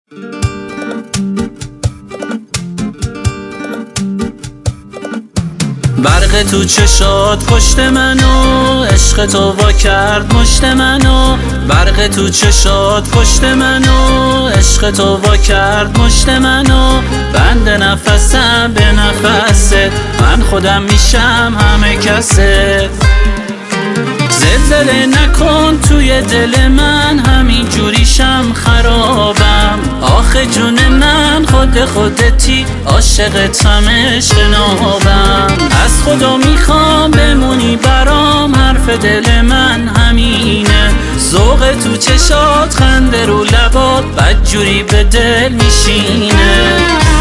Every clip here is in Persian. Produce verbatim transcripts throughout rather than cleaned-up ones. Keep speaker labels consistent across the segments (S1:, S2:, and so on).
S1: برق تو چشات پشت منو، عشق تو وا کرد مشت منو. برق تو چشات پشت منو، عشق تو وا کرد مشت منو. بند نفسم به نفست، من خودم میشم همه کست. زلزله نکن توی دل من، همین جوریشم خرابم. آخه جون من خود خودتی، عاشقتم عشق نابم. از خدا میخوام بمونی برام، حرف دل من همینه. ذوق تو چشات، خنده رو لبات، بدجوری به دل میشینه.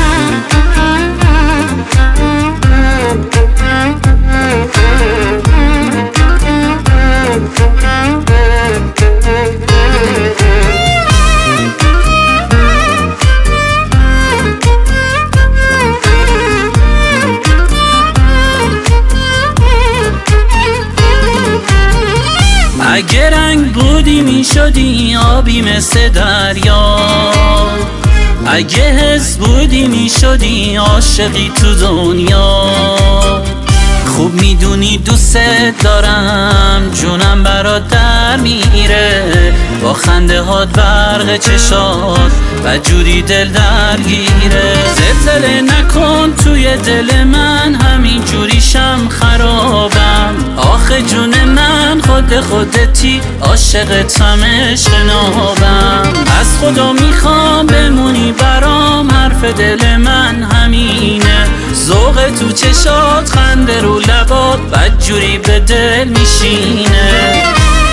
S1: اگه رنگ بودی می شدی آبی مثل دریا، اگه حس بودی می شدی عاشقی تو دنیا. خوب میدونی دوست دارم، جونم برات در میره. با خنده هات، برق چشات، و جوری دل درگیره. زلزله نکن توی دل من، همین جوریشم خرابم. آخه جون من خود خودتی، عاشقتم عشق نابم. از خدا میخوام بمونی برام، حرف دل من همینه. ذوق تو چشات، خنده رو لبات، بدجوری به دل میشینه.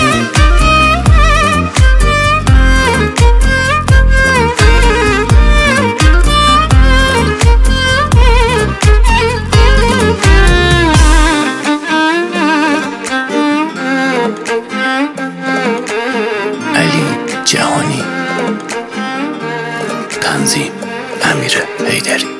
S2: علی جهانی، تنظیم امیر حیدری.